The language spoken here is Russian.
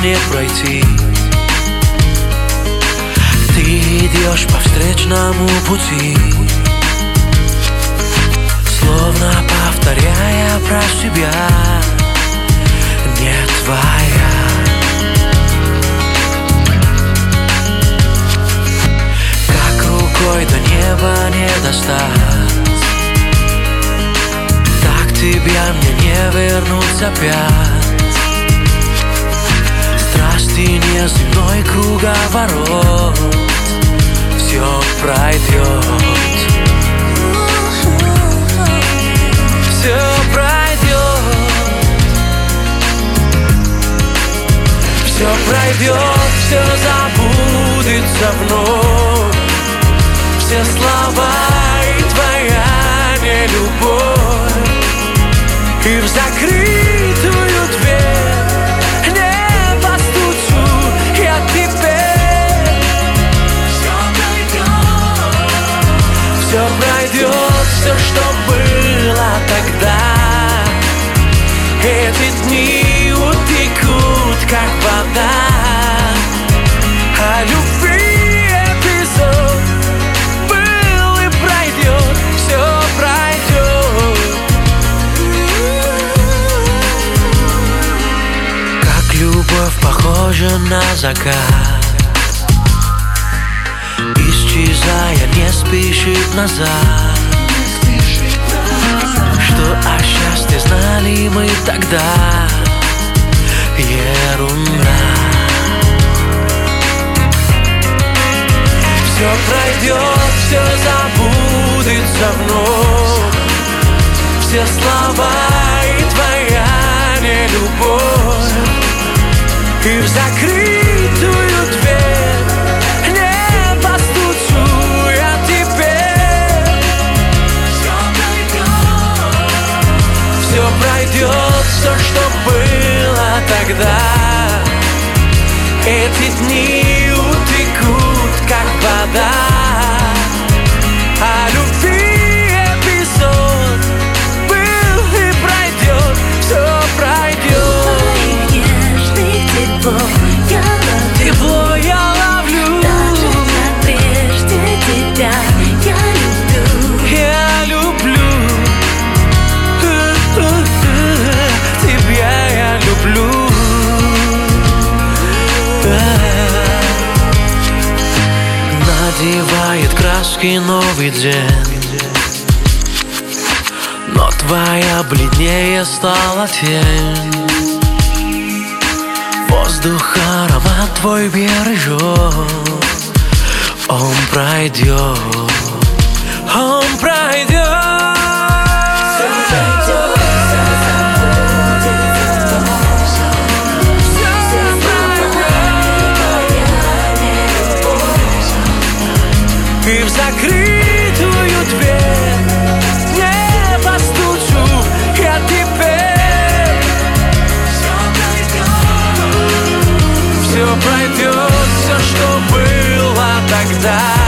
не пройти. Ты идешь по встречному пути, словно повторяя про себя: не твоя. Как рукой до неба не достать, так тебя мне не вернуть опять. Страсти неземной круговорот, все пройдет, все пройдет, все пройдет, все забудется вновь. Все слова и твоя нелюбовь, и в закрытую дверь не постучу я теперь. Все пройдет, все, что было тогда. Эти дни утекут, как вода. А любви эпизод был и пройдет, все пройдет. Как любовь похожа на закат, исчезая, не спешит назад. Что о счастье знали мы тогда? Ерунда. Все пройдет, все забудется вновь. Все слова и твоя нелюбовь, и в закрытую дверь не постучу я теперь. Все пройдет, все, что было тогда. Эти дни утекут, как вода. А любви эпизод был и пройдет, все пройдет. Тепло я ловлю, так же, как прежде тебя я люблю. Тебя я люблю. Надевает краски новый день, но твоя бледнее стала тень. Воздух, аромат твой бережет. Он пройдет, он пройдет. И в закрытую дверь не постучу я теперь. Все пройдет, все, что было тогда.